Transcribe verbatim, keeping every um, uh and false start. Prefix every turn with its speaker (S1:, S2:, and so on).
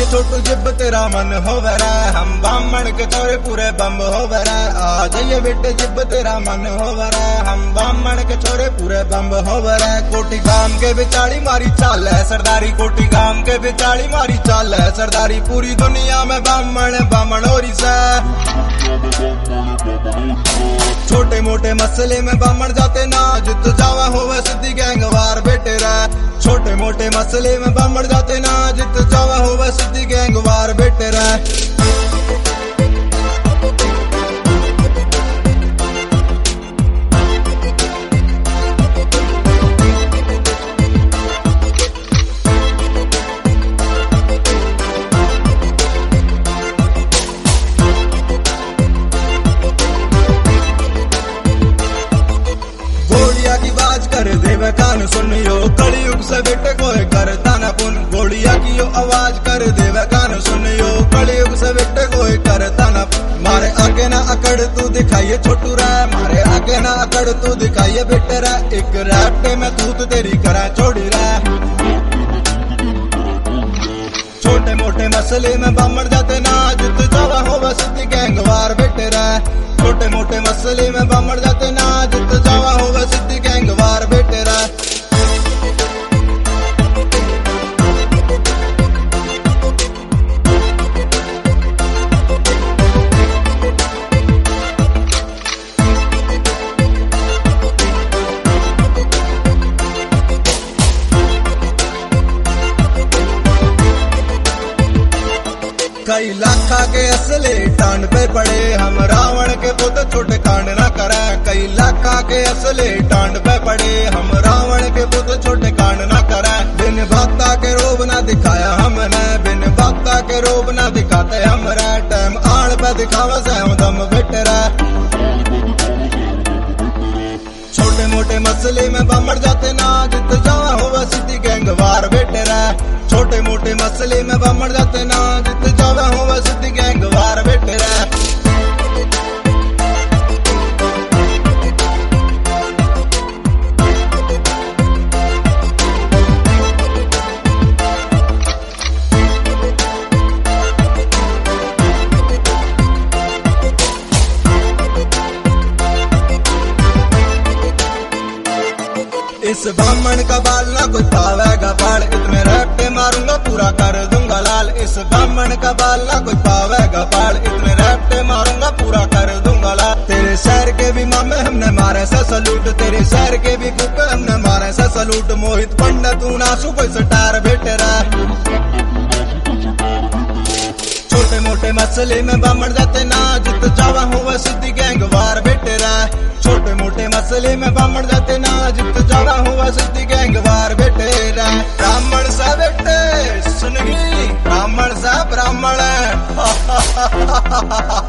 S1: छोटू जिब तेरा मन हो वरा, हम बामण के चोरे पूरे बम हो वरा। आ जाइए बेटे जिब तेरा मन हो वरा, हम बामण के चोरे पूरे बम हो वरा। कोटी गाम के बिचाड़ी मारी चाल है सरदारी, कोटी गाम के बिचाड़ी मारी चाल है सरदारी। पूरी दुनिया में बामण बामण हो रही सा, छोटे मोटे मसले में बामण जाते ना, जित जावा होवे सिद्धि गैंगवार बेटे रे। छोटे मोटे मसले में बामण जाते ना, जित जावा होवे सिद्धि गैंगवार बेटे रे। की आवाज कर देवे कान सुनियो, कलयुग से बेटे कोई करता न पुन। गोलिया की यो आवाज कर देवे कान सुनियो, कलयुग से बेटे कोई करता न पुन। मारे आगे ना अकड़ तू दिखाइए छोटू रा, मारे आगे ना अकड़ तू दिखाइए बेटे रा। एक रैप्टे में तू तो तेरी करा छोड़ी रा। छोटे मोटे मसले में बामण जाते ना, जित जावा होवा सिद्धि गैंगवार बेटे रा। छोटे मोटे मसले में बामण जाते ना, जित जावा होवा सिद्धि गैंगवार बेटे रा। कई लाखा के असले टांड पे पड़े, हम रावण के पुत छोटे कांड ना करा। कई लाखा के असले टांड पे पड़े, हम रावण के पुत छोटे कांड ना करा। बिन भक्ता के रोब ना दिखाया हमने, बिन भक्ता के रोब ना दिखाते हमरा। टाइम आड़ पे दिखावा से हम दम बेटरा। छोटे मोटे मसले में बामण जाते ना, जित जावा होवा सिद्धि गैंगवार बेटेरा। छोटे मोटे मसले में बामण जाते ना, जित जावा होवा सिद्धि गैंगवार बेटेरा। इस बामण का बाल ना कोई पावेगा पाल, इतने रट्टे मारूंगा पूरा कर दूंगा लाल। इस बामण का बाल ना कोई पावेगा पाल, इतने रट्टे मारूंगा पूरा कर दूंगा लाल। तेरे शहर के भी मामे हमने मारे से सलूट, तेरे शहर के भी फूके हमने मारे से सलूट। मोहित पंडित तू नासू कोई सटार बेटेरा। छोटे मोटे मसले में बामण जाते ना, जित जावा होवा सिद्धि गैंगवार बेटेरा। छोटे मोटे मसले में बामण जाते ना, जित जावा हुआ सिद्धि गैंगवार बेटेरा। ब्राह्मण सा बेटे सुन गई, ब्राह्मण सा ब्राह्मण